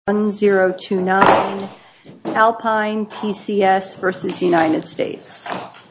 1029 Alpine PCS v. United States.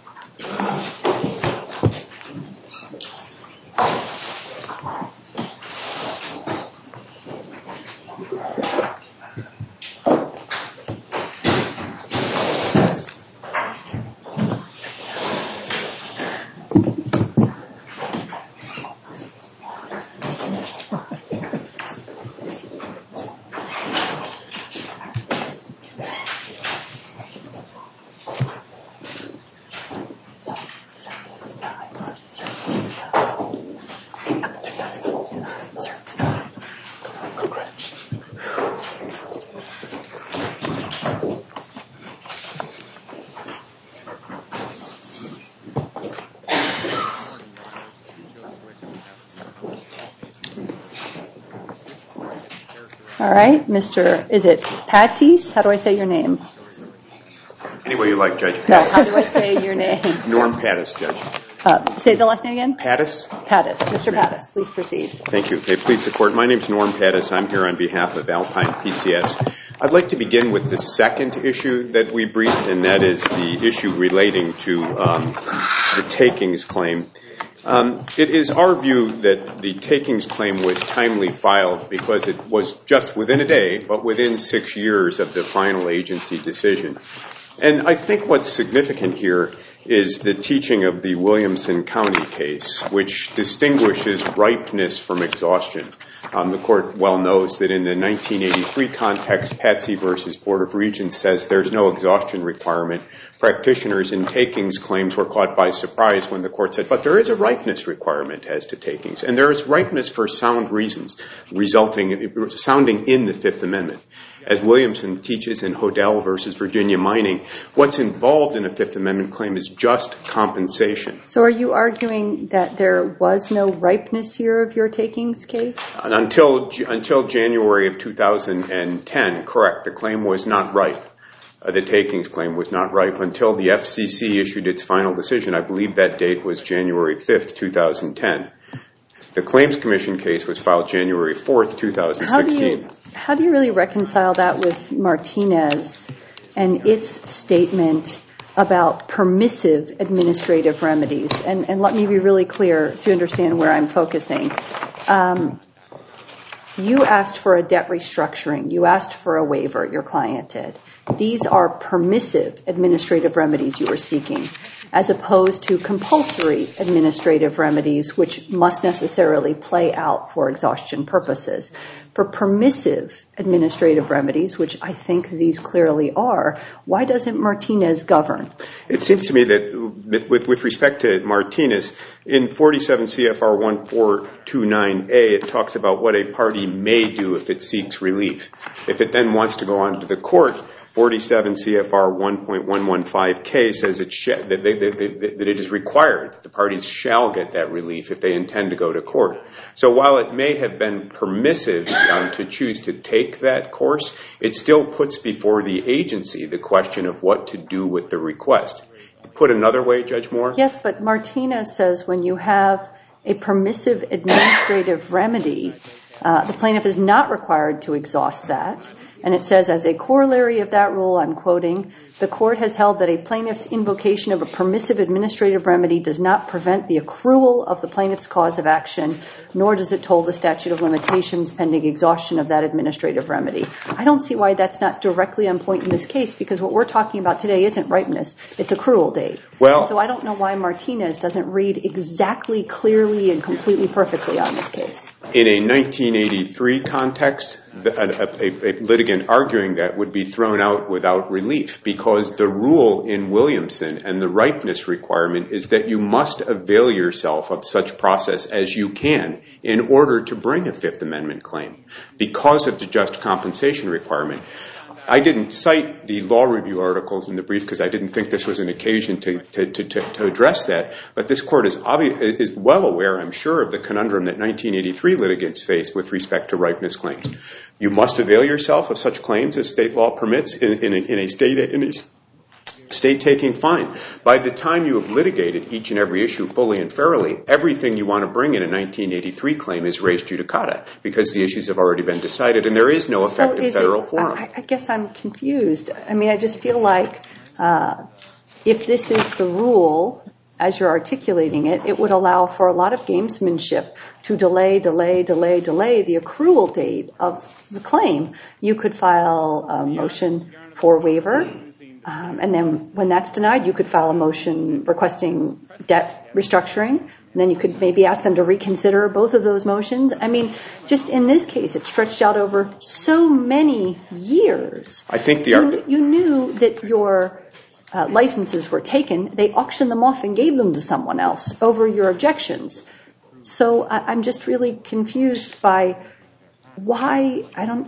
All right, is it Pattis? How do I say your name? Any way you like, Judge Pattis. No, how do I say your name? Norm Pattis, Judge. Say the last name again? Pattis. Pattis. Mr. Pattis, please proceed. Thank you. Okay, please support. My name is Norm Pattis. I'm here on behalf of Alpine PCS. I'd like to begin with the second issue that we briefed, and that is the issue relating to the takings claim. It is our view that the takings claim was timely filed because it was just within a day, but within 6 years of the final agency decision. And I think what's significant here is the teaching of the Williamson County case, which distinguishes ripeness from exhaustion. The court well knows that in the 1983 context, Patsy versus Board of Regents says there's no exhaustion requirement. Practitioners in takings claims were caught by surprise when the court said, but there is a ripeness requirement as to takings. And there is ripeness for sound reasons, sounding in the Fifth Amendment. As Williamson teaches in Hodel versus Virginia Mining, what's involved in a Fifth Amendment claim is just compensation. So are you arguing that there was no ripeness here of your takings case? Until January of 2010, correct. The claim was not ripe. The takings claim was not ripe until the FCC issued its final decision. I believe that date was January 5th, 2010. The Claims Commission case was filed January 4th, 2016. How do you really reconcile that with Martinez and its statement about permissive administrative remedies? And let me be really clear so you understand where I'm focusing. You asked for a debt restructuring. You asked for a waiver, your client did. These are permissive administrative remedies you are seeking, as opposed to compulsory administrative remedies, which must necessarily play out for exhaustion purposes. For permissive administrative remedies, which I think these clearly are, why doesn't Martinez govern? It seems to me that with respect to Martinez, in 47 CFR 1429A, it talks about what a party may do if it seeks relief. If it then wants to go on to the court, 47 CFR 1.115K says that it is required that the parties shall get that relief if they intend to go to court. So while it may have been permissive to choose to take that course, it still puts before the agency the question of what to do with the request. Put another way, Judge Moore? Yes, but Martinez says when you have a permissive administrative remedy, the plaintiff is not required to exhaust that. And it says, as a corollary of that rule, I'm quoting, the court has held that a plaintiff's invocation of a permissive administrative remedy does not prevent the accrual of the plaintiff's cause of action, nor does it toll the statute of limitations pending exhaustion of that administrative remedy. I don't see why that's not directly on point in this case, because what we're talking about today isn't ripeness, it's accrual date. So I don't know why Martinez doesn't read exactly, clearly, and completely perfectly on this case. In a 1983 context, a litigant arguing that would be thrown out without relief, because the rule in Williamson and the ripeness requirement is that you must avail yourself of such process as you can in order to bring a Fifth Amendment claim because of the just compensation requirement. I didn't cite the law review articles in the brief because I didn't think this was an occasion to address that, but this court is well aware, I'm sure, of the conundrum that 1983 litigants face with respect to ripeness claims. You must avail yourself of such claims as state law permits in a State taking, fine. By the time you have litigated each and every issue fully and fairly, everything you want to bring in a 1983 claim is res judicata because the issues have already been decided and there is no effective federal forum. I guess I'm confused. I mean, I just feel like if this is the rule, as you're articulating it, it would allow for a lot of gamesmanship to delay the accrual date of the claim. You could file a motion for waiver, and then when that's denied, you could file a motion requesting debt restructuring, and then you could maybe ask them to reconsider both of those motions. I mean, just in this case, it stretched out over so many years. I think you knew that your licenses were taken. They auctioned them off and gave them to someone else over your objections. So I'm just really confused by why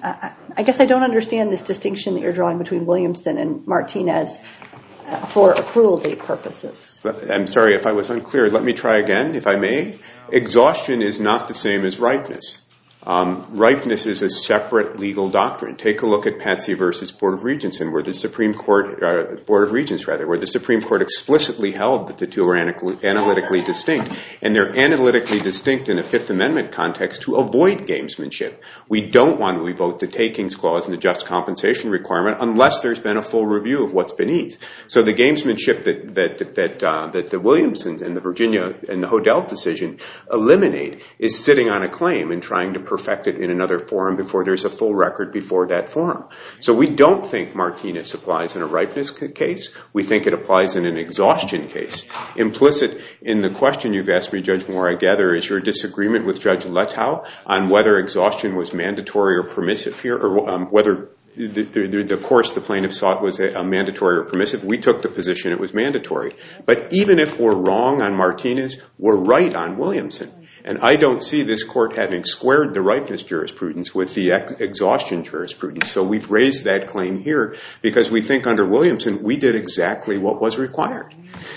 I guess I don't understand this distinction that you're drawing between Williamson and Martinez for accrual date purposes. I'm sorry if I was unclear. Let me try again, if I may. Exhaustion is not the same as ripeness. Ripeness is a separate legal doctrine. Take a look at Patsy versus Board of Regents, where the Supreme Court, Board of Regents rather, where the Supreme Court explicitly held that the two are analytically distinct, and they're analytically distinct in a Fifth Amendment context to avoid gamesmanship. We don't want to evoke the takings clause and the just compensation requirement unless there's been a full review of what's beneath. So the gamesmanship that the Williamsons and the Virginia and the Hodel decision eliminate is sitting on a claim and trying to perfect it in another forum before there's a full record before that forum. So we don't think Martinez applies in a ripeness case. We think it applies in an exhaustion case. Implicit in the question you've asked me, Judge Moore, I gather, is your disagreement with Judge Letow on whether exhaustion was mandatory or permissive here, or whether the course the plaintiff sought was a mandatory or permissive. We took the position it was mandatory. But even if we're wrong on Martinez, we're right on Williamson. And I don't see this court having squared the ripeness jurisprudence with the exhaustion jurisprudence. So we've raised that claim here because we think under Williamson we did exactly what was required.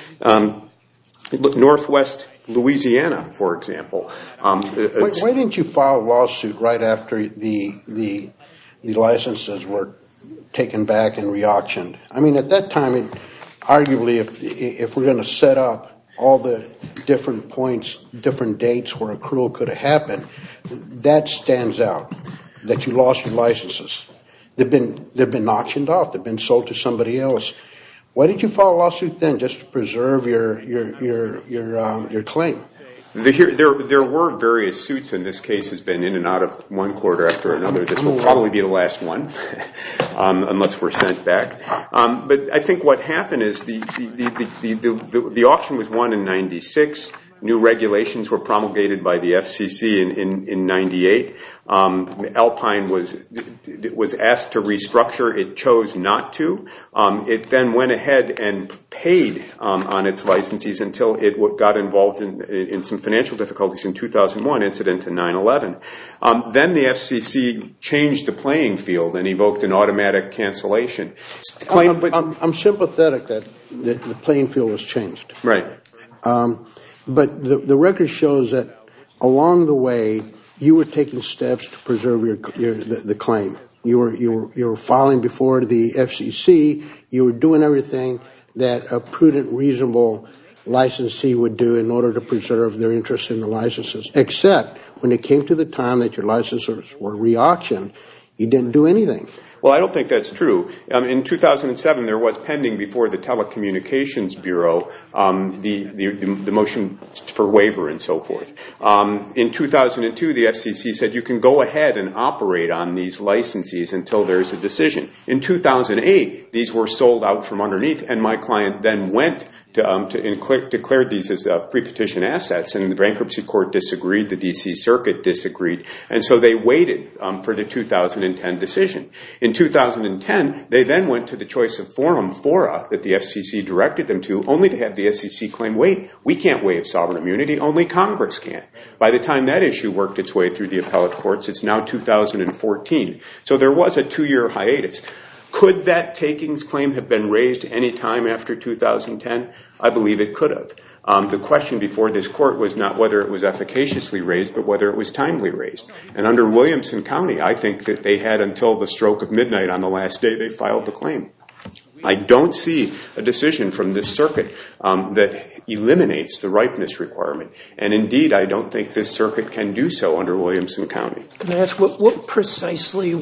Northwest Louisiana, for example. Why didn't you file a lawsuit right after the licenses were taken back and re-auctioned? I mean, at that time, arguably, if we're going to set up all the different points, different dates where accrual could have happened, that stands out, that you lost your licenses. They've been auctioned off. They've been sold to somebody else. Why did you file a lawsuit then, just to preserve your claim? There were various suits, and this case has been in and out of one court after another. This will probably be the last one, unless we're sent back. But I think what happened is the auction was won in 96. New regulations were promulgated by the FCC in 98. Alpine was asked to restructure. It chose not to. It then went ahead and paid on its licensees until it got involved in some financial difficulties in 2001, incident to 9/11. Then the FCC changed the playing field and evoked an automatic cancellation. I'm sympathetic that the playing field was changed. Right. But the record shows that along the way, you were taking steps to preserve the claim. You were filing before the FCC. You were doing everything that a prudent, reasonable licensee would do in order to preserve their interest in the licenses. Except when it came to the time that your licenses were re-auctioned, you didn't do anything. Well, I don't think that's true. In 2007, there was pending before the Telecommunications Bureau the motion for waiver and so forth. In 2002, the FCC said you can go ahead and operate on these licensees until there's a decision. In 2008, these were sold out from underneath, and my client then went declared these as pre-petition assets, and the bankruptcy court disagreed, the D.C. Circuit disagreed, and so they waited for the 2010 decision. In 2010, they then went to the choice of forum, fora, that the FCC directed them to, only to have the SEC claim, wait, we can't waive sovereign immunity, only Congress can. By the time that issue worked its way through the appellate courts, it's now 2014. So there was a 2-year hiatus. Could that takings claim have been raised any time after 2010? I believe it could have. The question before this court was not whether it was efficaciously raised, but whether it was timely raised. And under Williamson County, I think that they had until the stroke of midnight on the last day they filed the claim. I don't see a decision from this circuit that eliminates the ripeness requirement. And indeed, I don't think this circuit can do so under Williamson County. Can I ask what precisely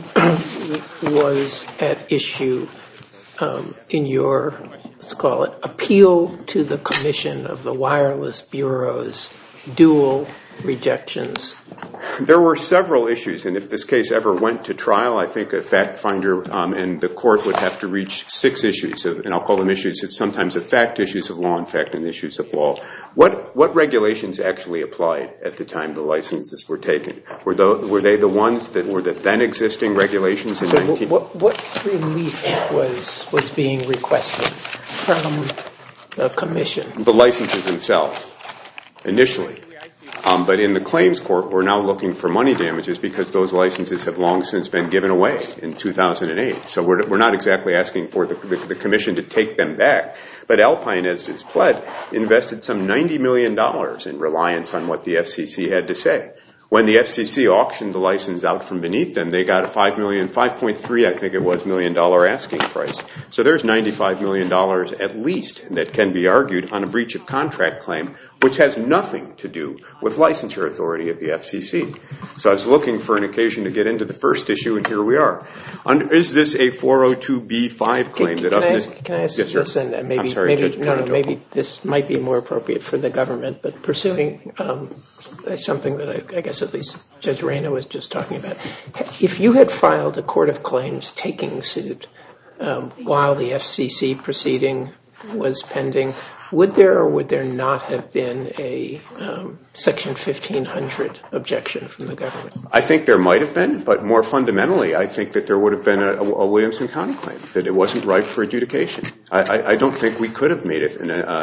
was at issue in your, let's call it, appeal to the Commission of the Wireless Bureau's dual rejections? There were several issues, and if this case ever went to trial, I think a fact finder and the court would have to reach 6 issues, and I'll call them issues, sometimes of fact, issues of law, in fact, and issues of law. What regulations actually applied at the time the licenses were taken? Were they the ones that were the then existing regulations in 19... What relief was being requested from the Commission? The licenses themselves, initially. But in the claims court, we're now looking for money damages because those licenses have long since been given away in 2008. So we're not exactly asking for the Commission to take them back. But Alpine, as it's pled, invested some $90 million in reliance on what the FCC had to say. When the FCC auctioned the license out from beneath them, they got a $5.3 I think it was, million asking price. So there's $95 million at least that can be argued on a breach of contract claim, which has nothing to do with licensure authority of the FCC. So I was looking for an occasion to get into the first issue, and here we are. Is this a 402B5 claim? Can I ask yes, this? Sir. And maybe this might be more appropriate for the government, but pursuing something that I guess at least Judge Reyna was just talking about. If you had filed a court of claims taking suit while the FCC proceeding was pending, would there or would there not have been a Section 1500 objection from the government? I think there might have been, but more fundamentally, I think that there would have been a Williamson County claim, that it wasn't ripe for adjudication. I don't think we could have made it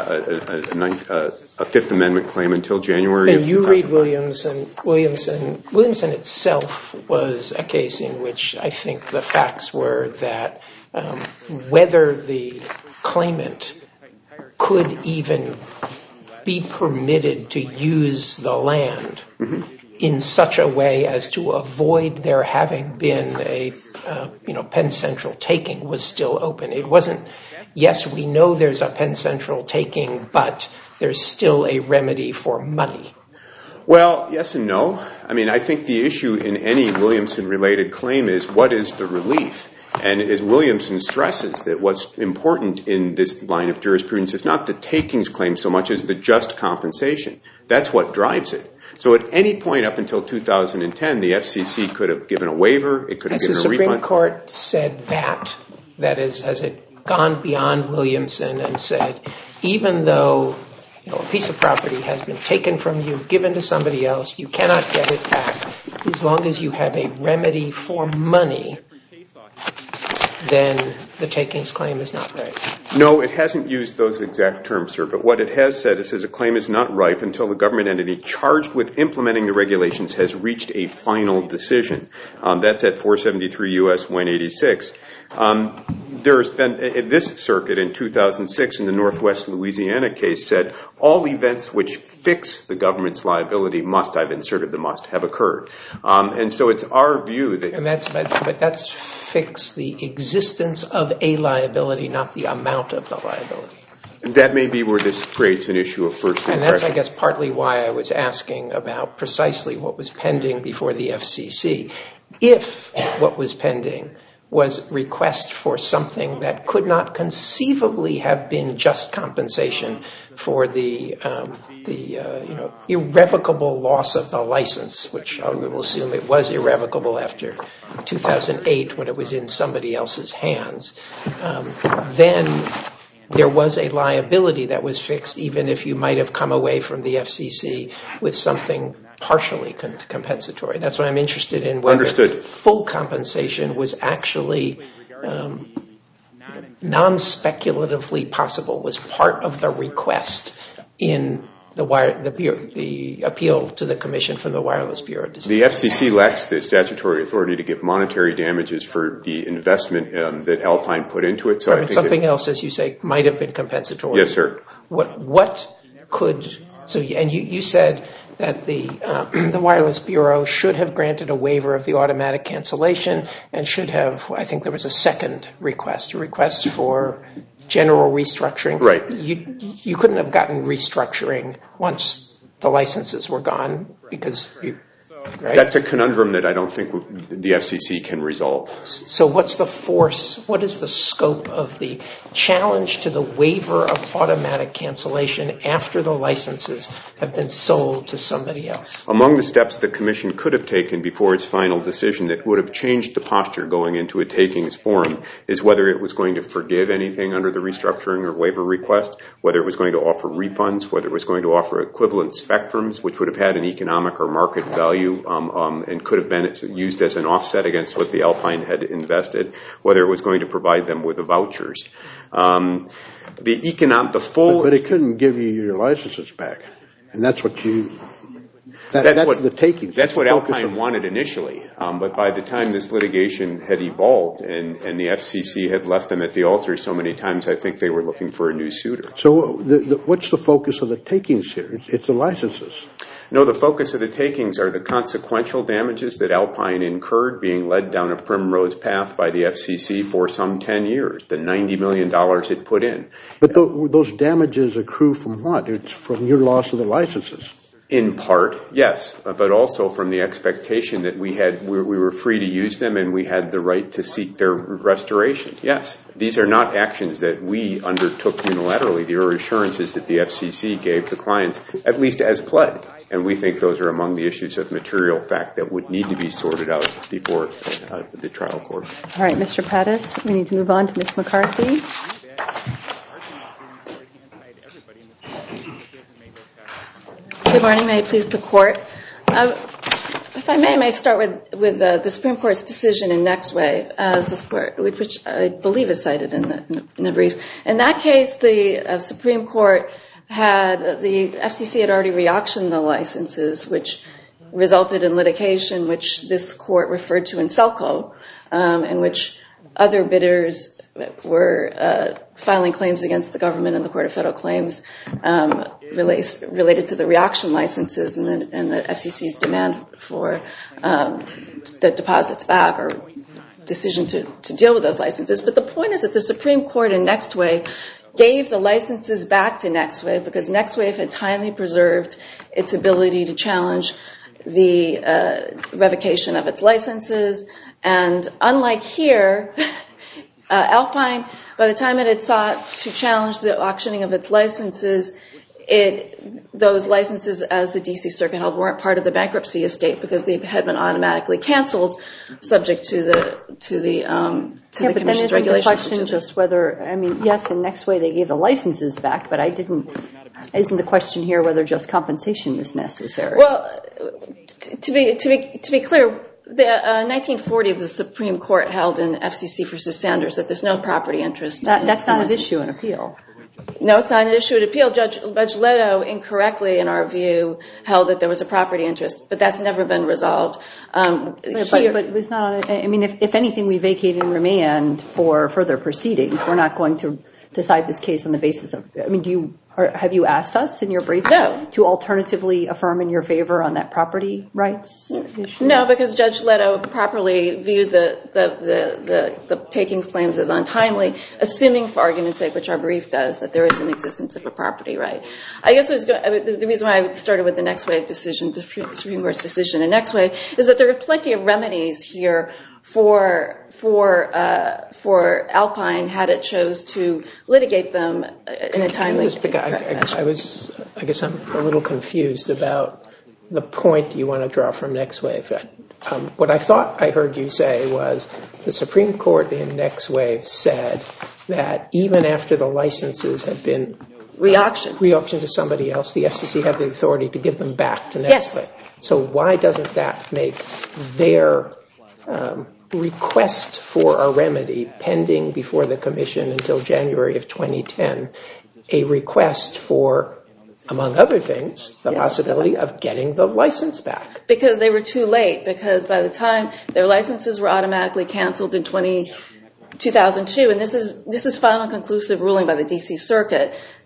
a Fifth Amendment claim until January. And you read Williamson itself was a case in which I think the facts were that whether the claimant could even be permitted to use the land in such a way as to avoid there having been a Penn Central taking was still open. It wasn't, yes, we know there's a Penn Central taking, but there's still a remedy for money. Well, yes and no. I mean, I think the issue in any Williamson-related claim is what is the relief? And as Williamson stresses, that what's important in this line of jurisprudence is not the takings claim so much as the just compensation. That's what drives it. So at any point up until 2010, the FCC could have given a waiver. It could have given a refund. Has the Supreme Court said that is, has it gone beyond Williamson and said, even though a piece of property has been taken from you, given to somebody else, you cannot get it back as long as you have a remedy for money, then the takings claim is not ripe? No, it hasn't used those exact terms, sir. But what it has said is a claim is not ripe until the government entity charged with implementing the regulations has reached a final decision. That's at 473 U.S. 186. There's been, this circuit in 2006 in the Northwest Louisiana case said, all events which fix the government's liability must, I've inserted the must, have occurred. And so it's our view that... But that's fix the existence of a liability, not the amount of the liability. That may be where this creates an issue of first impression. And that's, I guess, partly why I was asking about precisely what was pending before the FCC. If what was pending was request for something that could not conceivably have been just compensation for the irrevocable loss of the license, which I will assume it was irrevocable after 2008 when it was in somebody else's hands, then there was a liability that was fixed, even if you might have come away from the FCC with something partially compensatory. That's what I'm interested in, whether full compensation was actually non-speculatively possible, was part of the request in the appeal to the Commission from the Wireless Bureau. The FCC lacks the statutory authority to give monetary damages for the investment that Alpine put into it. So I think something else, as you say, might have been compensatory. Yes, sir. What could And you said that the Wireless Bureau should have granted a waiver of the automatic cancellation and should have, I think there was a second request, a request for general restructuring. Right. You couldn't have gotten restructuring once the licenses were gone because right? That's a conundrum that I don't think the FCC can resolve. So what's the force, what is the scope of the challenge to the waiver of automatic cancellation after the licenses have been sold to somebody else? Among the steps the Commission could have taken before its final decision that would have changed the posture going into a takings forum is whether it was going to forgive anything under the restructuring or waiver request, whether it was going to offer refunds, whether it was going to offer equivalent spectrums, which would have had an economic or market value and could have been used as an offset against what the Alpine had invested, whether it was going to provide them with the vouchers. But it couldn't give you your licenses back, and that's what that's the takings. That's what Alpine wanted initially, but by the time this litigation had evolved and the FCC had left them at the altar so many times, I think they were looking for a new suitor. So what's the focus of the takings here? It's the licenses. No, the focus of the takings are the consequential damages that Alpine incurred being led down a primrose path by the FCC for some 10 years, the $90 million it put in. But those damages accrue from what? It's from your loss of the licenses. In part, yes, but also from the expectation that we were free to use them and we had the right to seek their restoration. Yes, these are not actions that we undertook unilaterally. They are assurances that the FCC gave the clients, at least as pled. And we think those are among the issues of material fact that would need to be sorted out before the trial court. All right, Mr. Pattis, we need to move on to Ms. McCarthy. Good morning. May it please the Court. If I may start with the Supreme Court's decision in Nextwave, as this Court, which I believe is cited in the brief. In that case, the Supreme Court the FCC had already re-auctioned the licenses, which resulted in litigation, which this Court referred to in Selco, in which other bidders were filing claims against the government and the Court of Federal Claims related to the re-auction licenses and the FCC's demand for the deposits back or decision to deal with those licenses. But the point is that the Supreme Court in Nextwave gave the licenses back to Nextwave because Nextwave had timely preserved its ability to challenge the revocation of its licenses. And unlike here, Alpine, by the time it had sought to challenge the auctioning of its licenses, those licenses, as the D.C. Circuit held, weren't part of the bankruptcy estate because they had been automatically canceled, subject to the Commission's regulations. But then isn't the question just whether, yes, in Nextwave they gave the licenses back, but isn't the question here whether just compensation is necessary? Well, to be clear, the 1940 the Supreme Court held in FCC versus Sanders that there's no property interest. That's not an issue in appeal. No, it's not an issue at appeal. Judge Leto incorrectly, in our view, held that there was a property interest, but that's never been resolved. But it's not. If anything, we vacate and remand for further proceedings. We're not going to decide this case on the basis of. Have you asked us in your brief to alternatively affirm in your favor on that property rights issue? No, because Judge Leto properly viewed the takings claims as untimely, assuming, for argument's sake, which our brief does, that there is an existence of a property right. I guess the reason why I started with the Nextwave decision, the Supreme Court's decision in Nextwave, is that there are plenty of remedies here for Alpine had it chose to litigate them in a timely fashion. I guess I'm a little confused about the point you want to draw from Nextwave. What I thought I heard you say was the Supreme Court in Nextwave said that even after the licenses had been re-auctioned to somebody else, the FCC had the authority to give them back to Nextwave. Yes. So why doesn't that make their request for a remedy pending before the Commission until January of 2010 a request for, among other things, the possibility of getting the license back? Because they were too late, because by the time their licenses were automatically canceled in 2002, and this is final conclusive ruling by the D.C. Circuit,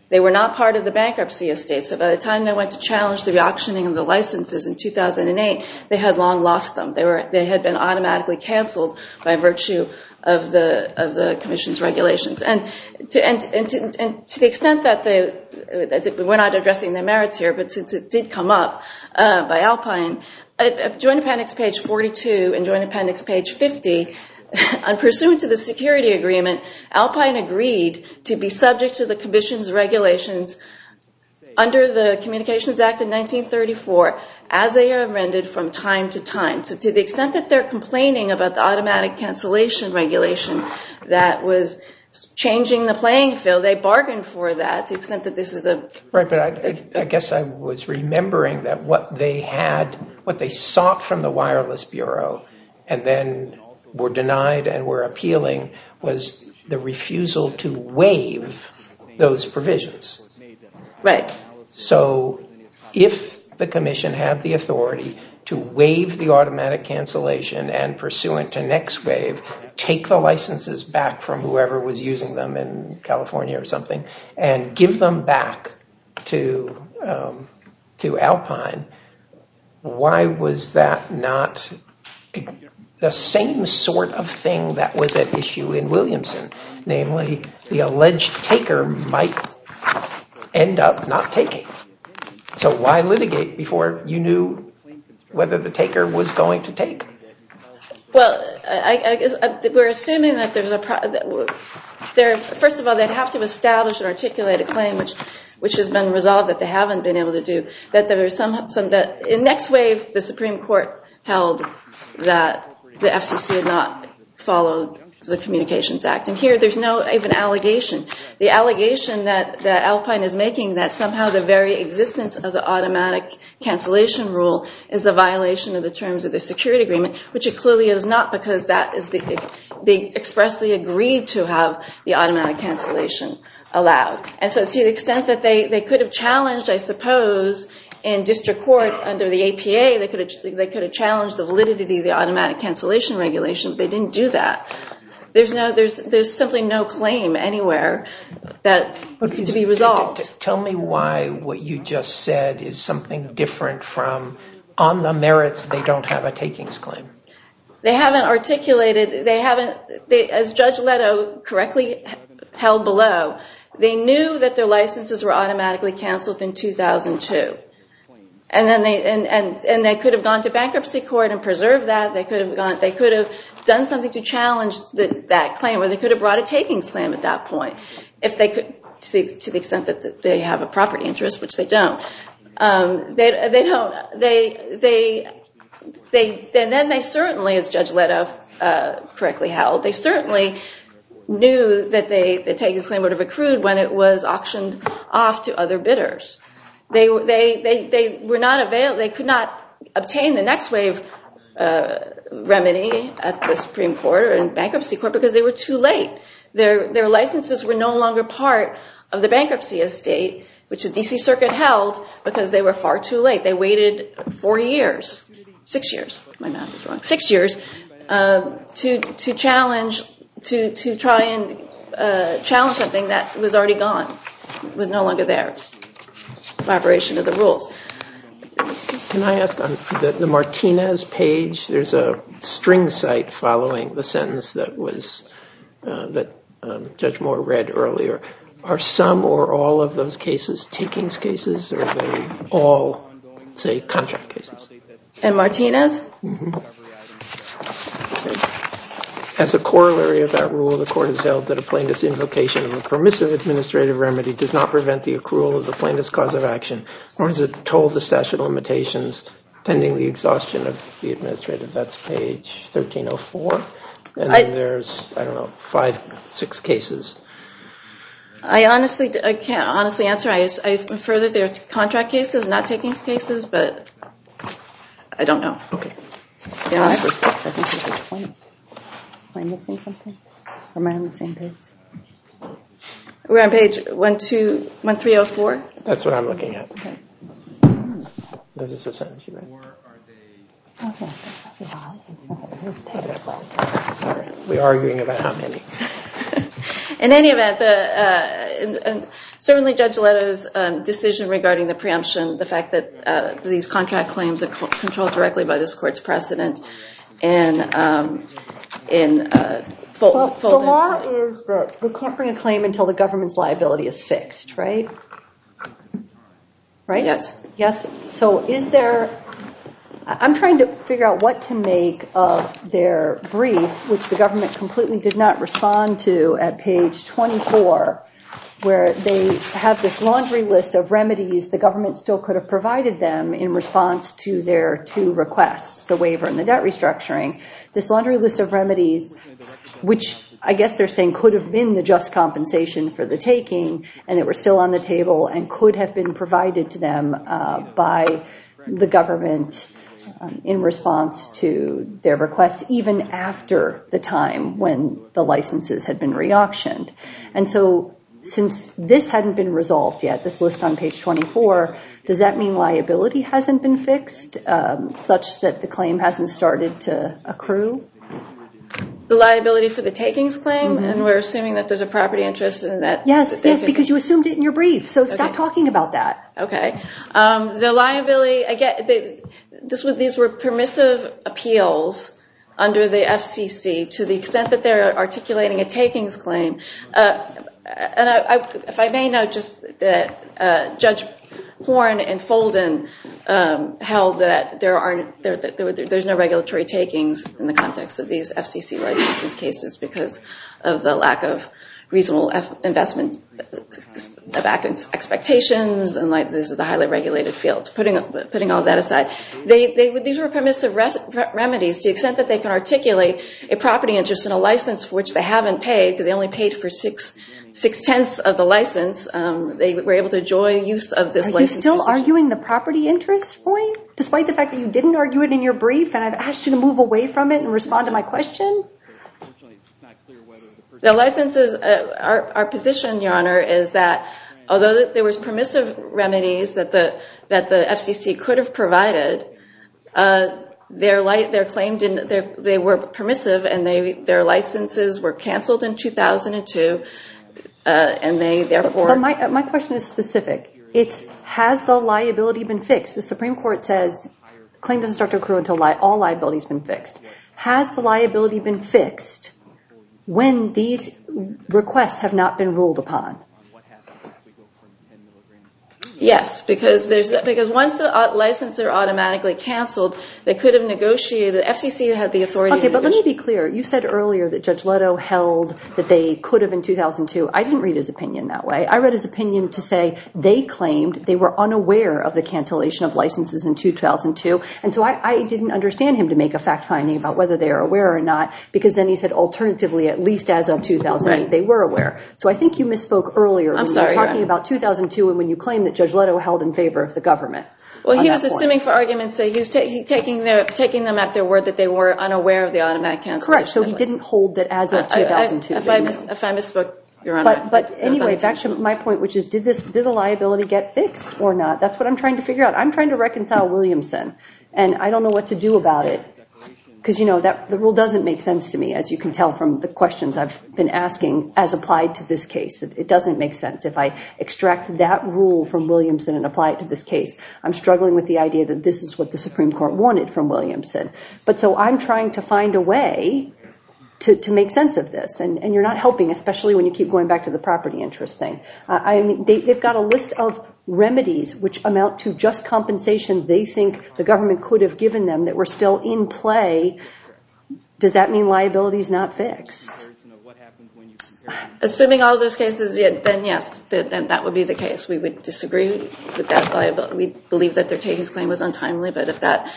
They were not part of the bankruptcy estate, so by the time they went to challenge the reauctioning of the licenses in 2008, they had long lost them. They had been automatically canceled by virtue of the Commission's regulations. And to the extent that we're not addressing the merits here, but since it did come up by Alpine, at Joint Appendix page 42 and Joint Appendix page 50, pursuant to the security agreement, Alpine agreed to be subject to the Commission's regulations under the Communications Act of 1934 as they are amended from time to time. So to the extent that they're complaining about the automatic cancellation regulation that was changing the playing field, they bargained for that to the extent that this is a... Right, but I guess I was remembering that what they sought from the Wireless Bureau and then were denied and were appealing was the refusal to waive those provisions. Right. So if the Commission had the authority to waive the automatic cancellation and pursuant to next wave, take the licenses back from whoever was using them in California or something and give them back to Alpine, why was that not the same sort of thing that was at issue in Williamson? Namely, the alleged taker might end up not taking. So why litigate before you knew whether the taker was going to take? Well, I guess we're assuming that there's first of all, they'd have to establish and articulate a claim which has been resolved that they haven't been able to do. That there was some that in next wave, the Supreme Court held that the FCC had not followed the Communications Act. And here there's no even allegation. The allegation that Alpine is making that somehow the very existence of the automatic cancellation rule is a violation of the terms of the security agreement, which it clearly is not, because that is they expressly agreed to have the automatic cancellation allowed. And so to the extent that they could have challenged, I suppose, in district court under the APA, they could have challenged the validity of the automatic cancellation regulation, but they didn't do that. There's simply no claim anywhere that to be resolved. Tell me why what you just said is something different from on the merits they don't have a takings claim. They haven't articulated, as Judge Leto correctly held below, they knew that their licenses were automatically canceled in 2002. And then they could have gone to bankruptcy court and preserved that. They could have done something to challenge that claim, or they could have brought a takings claim at that point, if they could, to the extent that they have a property interest, which they don't. And then they certainly, as Judge Leto correctly held, they certainly knew that the takings claim would have accrued when it was auctioned off to other bidders. They were not available. They could not obtain the next wave remedy at the Supreme Court or in bankruptcy court because they were too late. Their licenses were no longer part of the bankruptcy estate, which the D.C. Circuit held, because they were far too late. They waited 6 years. My math is wrong. 6 years to challenge, to try and challenge something that was already gone, was no longer theirs. Operation of the rules. Can I ask, on the Martinez page, there's a string cite following the sentence that was that Judge Moore read earlier. Are some or all of those cases takings cases, or are they all, say, contract cases? And Martinez? Mm-hmm. As a corollary of that rule, the court has held that a plaintiff's invocation of a permissive administrative remedy does not prevent the accrual of the plaintiff's cause of action, nor does it toll the statute of limitations pending the exhaustion of the administrative. That's page 1304. And then there's, 5-6 cases. I can't honestly answer. I infer that they're contract cases, not takings cases, but I don't know. Okay. Yeah, I think there's a 20. Am I missing something? Or am I on the same page? We're on page 1304. That's what I'm looking at. Okay. This is a sentence you read. Okay. We're arguing about how many. In any event, certainly Judge Leto's decision regarding the preemption, the fact that these contract claims are controlled directly by this court's precedent, and the law is that they can't bring a claim until the government's liability is fixed, right? Right? Yes. Yes. So is there... I'm trying to figure out what to make of their brief, which the government completely did not respond to at page 24, where they have this laundry list of remedies the government still could have provided them in response to their two requests, the waiver and the debt restructuring. This laundry list of remedies, which I guess they're saying could have been the just compensation for the taking, and that were still on the table and could have been provided to them by the government in response to their requests, even after the time when the licenses had been re-auctioned. And so since this hadn't been resolved yet, this list on page 24, does that mean liability hasn't been fixed such that the claim hasn't started to accrue? The liability for the takings claim, and we're assuming that there's a property interest in that. Yes, because you assumed it in your brief, so stop talking about that. Okay. The liability, again, these were permissive appeals under the FCC to the extent that they're articulating a takings claim. If I may note just that Judge Horn and Folden held that there's no regulatory takings in the context of these FCC licenses cases because of the lack of reasonable investment back in expectations, and like this is a highly regulated field. Putting all that aside, these were permissive remedies to the extent that they can articulate a property interest in a license for which they haven't paid because they only paid for 6/10 of the license. They were able to enjoy use of this license. Are you still arguing the property interest point, despite the fact that you didn't argue it in your brief, and I've asked you to move away from it and respond to my question? The licenses, our position, Your Honor, is that although there was permissive remedies that the FCC could have provided, their claim didn't. They were permissive, and their licenses were canceled in 2002, and they therefore. But my question is specific. It's has the liability been fixed? The Supreme Court says claim doesn't start to accrue until all liability has been fixed. Has the liability been fixed when these requests have not been ruled upon? Yes, because once the licenses are automatically canceled, they could have negotiated. The FCC had the authority. Okay, but let me be clear. You said earlier that Judge Leto held that they could have in 2002. I didn't read his opinion that way. I read his opinion to say they claimed they were unaware of the cancellation of licenses in 2002, and so I didn't understand him to make a fact finding about whether they are aware or not, because then he said alternatively, at least as of 2008, they were aware. So I think you misspoke earlier when you were talking about 2002 and when you claimed that Judge Leto held in favor of the government. Well, he was assuming for argument's sake, he was taking them at their word that they were unaware of the automatic cancellation. Correct, so he didn't hold that as of 2002. If I misspoke, Your Honor. But anyway, back to my point, which is did the liability get fixed or not? That's what I'm trying to figure out. I'm trying to reconcile Williamson, and I don't know what to do about it. Because, that the rule doesn't make sense to me, as you can tell from the questions I've been asking as applied to this case. It doesn't make sense. If I extract that rule from Williamson and apply it to this case, I'm struggling with the idea that this is what the Supreme Court wanted from Williamson. But so I'm trying to find a way to make sense of this. And you're not helping, especially when you keep going back to the property interest thing. They've got a list of remedies which amount to just compensation they think the government could have given them that were still in play. Does that mean liability is not fixed? Assuming all those cases, then yes, then that would be the case. We would disagree with that liability. We believe that their takings claim was untimely, but if that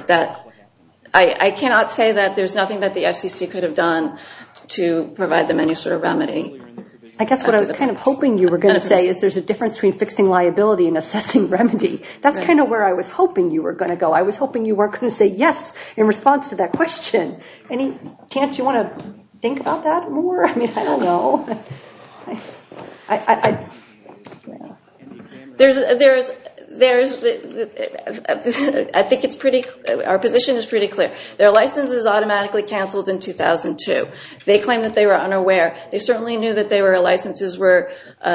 I cannot say that there's nothing that the FCC could have done to provide them any sort of remedy. I guess what I was kind of hoping you were going to say is there's a difference between fixing liability and assessing remedy. That's kind of where I was hoping you were going to go. I was hoping you weren't going to say yes in response to that question. Any chance you want to think about that more? I mean, I don't know. I think it's pretty. Our position is pretty clear. Their license is automatically canceled in 2002. They claim that they were unaware. They certainly knew that their licenses were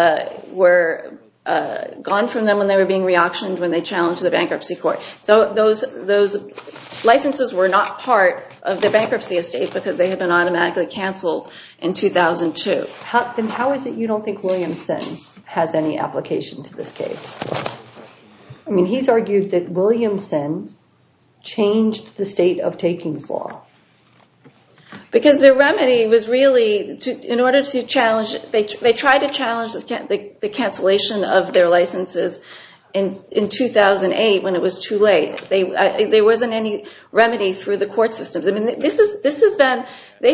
gone from them when they were being re-auctioned when they challenged the bankruptcy court. So those licenses were not part of the bankruptcy estate because they had been automatically canceled in 2002. Then how is it you don't think Williamson has any application to this case? I mean, he's argued that Williamson changed the state of takings law. Because their remedy was really, in order to challenge, they tried to challenge the cancellation of their licenses in 2008 when it was too late. There wasn't any remedy through the court systems. I mean, this is not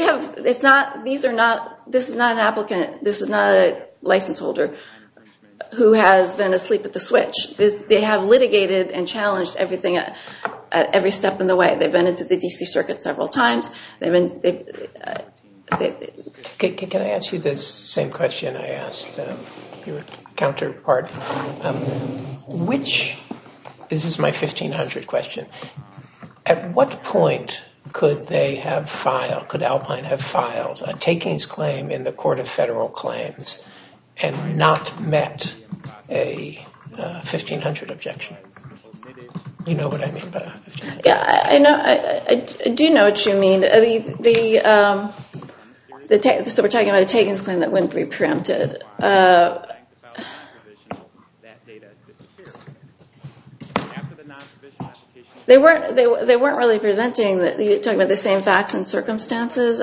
an applicant, this is not a license holder who has been asleep at the switch. They have litigated and challenged everything at every step in the way. They've been into the D.C. Circuit several times. Can I ask you this same question I asked your counterpart? This is my 1500 question. At what point could Alpine have filed a takings claim in the Court of Federal Claims and not met a 1500 objection? You know what I mean by 1500? Yeah, I know. I do know what you mean. So we're talking about a takings claim that wouldn't be preempted. They weren't really presenting you're talking about the same facts and circumstances.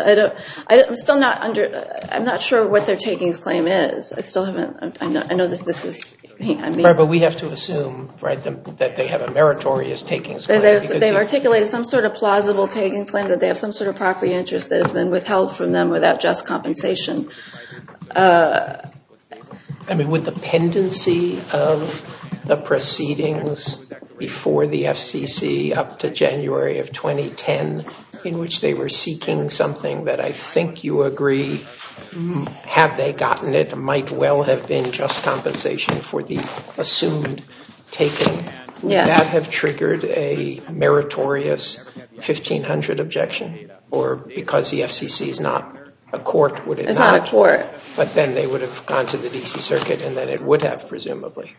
I'm not sure what their takings claim is. I still haven't. I know this is. Right, but we have to assume, right, that they have a meritorious takings claim. They've articulated some sort of plausible takings claim that they have some sort of property interest that has been withheld from them without just compensation. I mean, would the pendency of the proceedings before the FCC up to January of 2010, in which they were seeking something that I think you agree, had they gotten it, might well have been just compensation for the assumed taking. Would that have triggered a meritorious 1500 objection? Or because the FCC is not a court, would it not? It's not a court. But then they would have gone to the D.C. Circuit, and then it would have, presumably.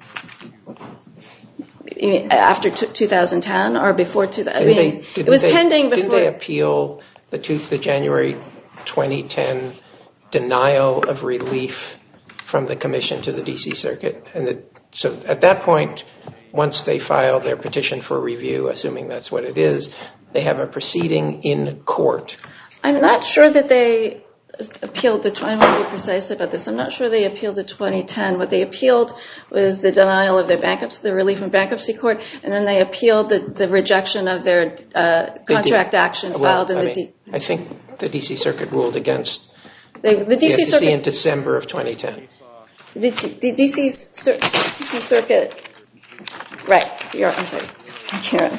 You mean after 2010 or before 2010? It was pending before. Didn't they appeal the January 2010 denial of relief from the commission to the D.C. Circuit? So at that point, once they file their petition for review, assuming that's what it is, they have a proceeding in court. I'm not sure that they appealed to, I want to be precise about this, I'm not sure they appealed to 2010. What they appealed was the denial of their bankruptcy, the relief from bankruptcy court, and then they appealed the rejection of their contract action filed in the I think the D.C. Circuit ruled against the D.C. Circuit in December of 2010. The D.C. Circuit, right, I'm sorry, Karen.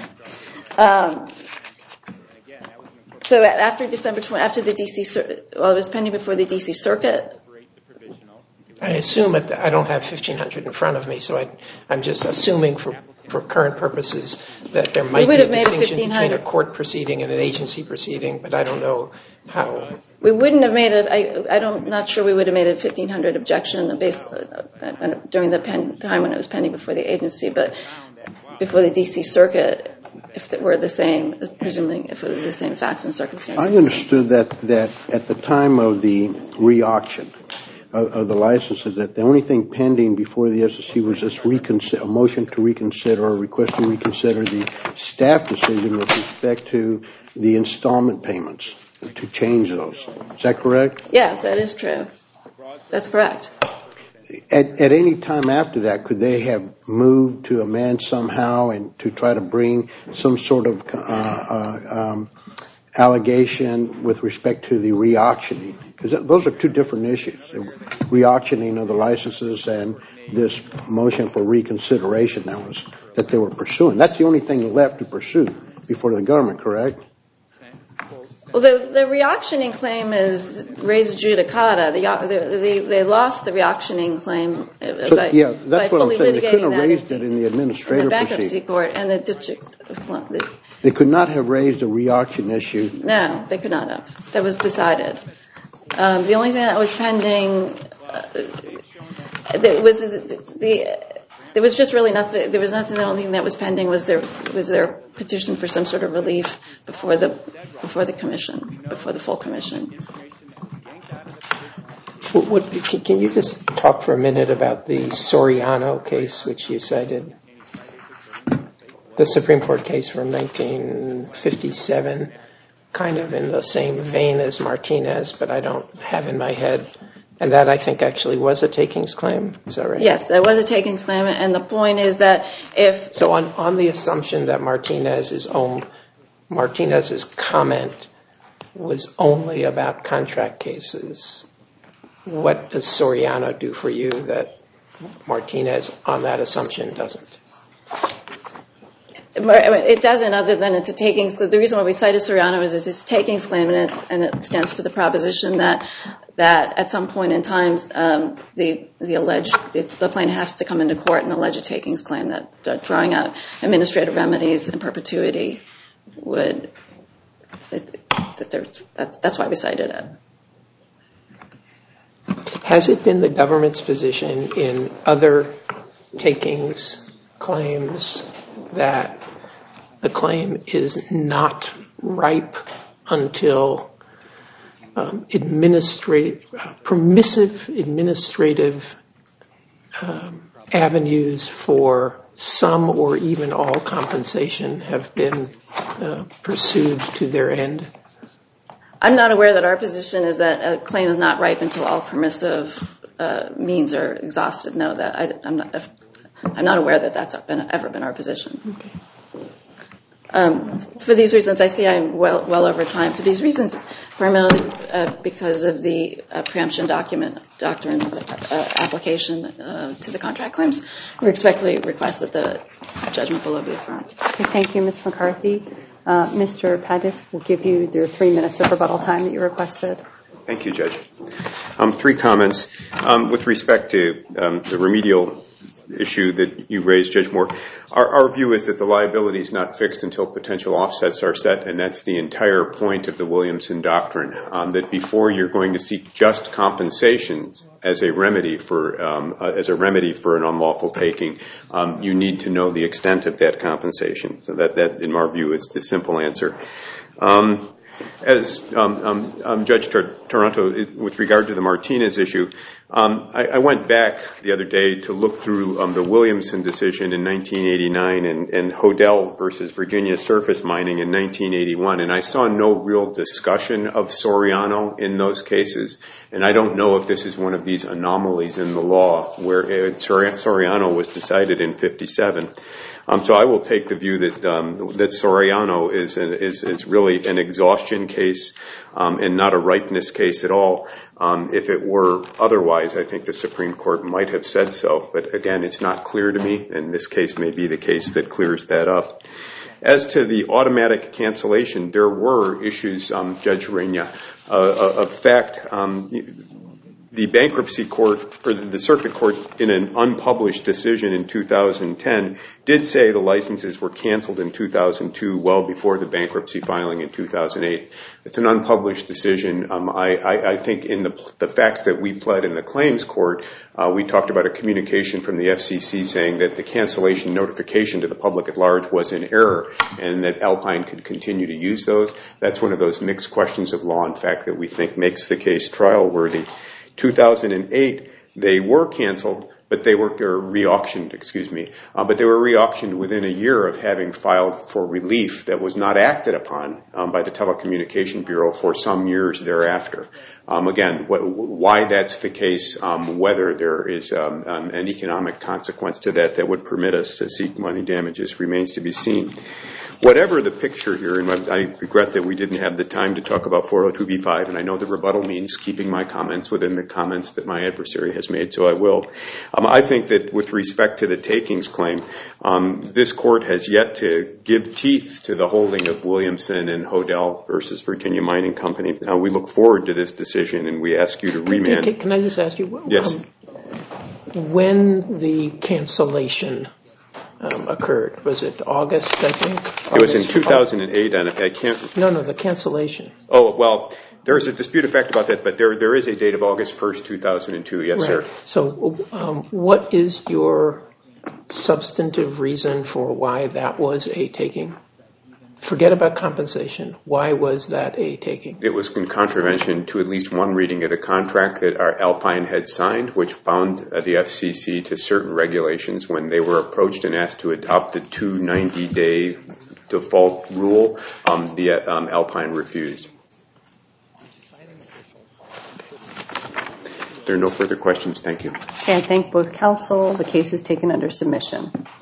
So after December 20, after the D.C. Circuit, well, it was pending before the D.C. Circuit. I assume I don't have 1500 in front of me, so I'm just assuming for current purposes that there might be a distinction between a court proceeding and an agency proceeding, but I don't know how. We wouldn't have made it. I'm not sure we would have made a 1500 objection based during the time when it was pending before the agency, but before the D.C. Circuit, if it were the same, presuming if it were the same facts and circumstances. I understood that at the time of the re-auction of the licenses, that the only thing pending before the SEC was this a motion to reconsider or request to reconsider the staff decision with respect to the installment payments, to change those. Is that correct? Yes, that is true. That's correct. At any time after that, could they have moved to amend somehow and to try to bring some sort of allegation with respect to the re-auctioning? Because those are two different issues, the re-auctioning of the licenses and this motion for reconsideration that they were pursuing. That's the only thing left to pursue before the government, correct? Well, the reauctioning claim is res judicata. They lost the reauctioning claim that's what I'm saying. They couldn't have raised it in the administrative in the bankruptcy proceeding. court and the district of Columbia. They could not have raised a reauction issue. No, they could not have. That was decided. The only thing that was pending there was just really nothing. There was nothing. The only thing that was pending was their petition for some sort of relief before the commission, before the full commission. Can you just talk for a minute about the Soriano case, which you cited? The Supreme Court case from 1957, kind of in the same vein as Martinez, but I don't have in my head. And that, I think, actually was a takings claim. Is that right? Yes, that was a takings claim. And the point is that if... So on the assumption that Martinez's comment was only about contract cases, what does Soriano do for you that Martinez, on that assumption, doesn't? It doesn't, other than it's a takings. The reason why we cited Soriano is it's a takings claim, and it stands for the proposition that at some point in time, the plaintiff has to come into court and allege a takings claim, that drawing out administrative remedies in perpetuity would. That's why we cited it. Has it been the government's position in other takings claims that the claim is not ripe until permissive administrative avenues for some or even all compensation have been pursued to their end? I'm not aware that our position is that a claim is not ripe until all permissive means are exhausted. No, I'm not aware that that's ever been our position. Okay. For these reasons, I see I'm well over time. For these reasons, primarily because of the preemption doctrine application to the contract claims, we respectfully request that the judgment below be affirmed. Okay, thank you, Ms. McCarthy. Mr. Pattis, we'll give you your 3 minutes of rebuttal time that you requested. Thank you, Judge. 3 comments. With respect to the remedial issue that you raised, Judge Moore, our view is that the liability is not fixed until potential offsets are set, and that's the entire point of the Williamson Doctrine, that before you're going to seek just compensations as a remedy for an unlawful taking, you need to know the extent of that compensation. So that in our view, is the simple answer. As Judge Toronto, with regard to the Martinez issue, I went back the other day to look through the Williamson decision in 1989 and Hodel versus Virginia Surface Mining in 1981, and I saw no real discussion of Soriano in those cases. And I don't know if this is one of these anomalies in the law where Soriano was decided in 1957. So I will take the view that Soriano is really an exhaustion case and not a ripeness case at all. If it were otherwise, I think the Supreme Court might have said so. But again, it's not clear to me, and this case may be the case that clears that up. As to the automatic cancellation, there were issues, Judge Reina. Of fact, the bankruptcy court, or the circuit court, in an unpublished decision in 2010, did say the licenses were canceled in 2002, well before the bankruptcy filing in 2008. It's an unpublished decision. I think in the facts that we pled in the claims court, we talked about a communication from the FCC saying that the cancellation notification to the public at large was in error and that Alpine could continue to use those. That's one of those mixed questions of law and fact that we think makes the case trial worthy. 2008, they were canceled, but they were re-auctioned, but they were re-auctioned within a year of having filed for relief that was not acted upon by the Telecommunication Bureau for some years thereafter. Again, why that's the case, whether there is an economic consequence to that would permit us to seek money damages remains to be seen. Whatever the picture here, and I regret that we didn't have the time to talk about 402b5, and I know the rebuttal means keeping my comments within the comments that my adversary has made, so I will. I think that with respect to the takings claim, this court has yet to give teeth to the holding of Williamson and Hodel versus Virginia Mining Company. We look forward to this decision, and we ask you to remand. Can I just ask you? Yes. When the cancellation occurred, was it August, I think? It was in 2008, and I can't... No, the cancellation. Oh, well, there's a disputed fact about that, but there is a date of August 1st, 2002. Yes, right. sir. So what is your substantive reason for why that was a taking? Forget about compensation. Why was that a taking? It was in contravention to at least one reading of the contract that our Alpine had signed, which bound the FCC to certain regulations. When they were approached and asked to adopt the 290-day default rule, the Alpine refused. If there are no further questions, thank you. Okay, I thank both counsel. The case is taken under submission.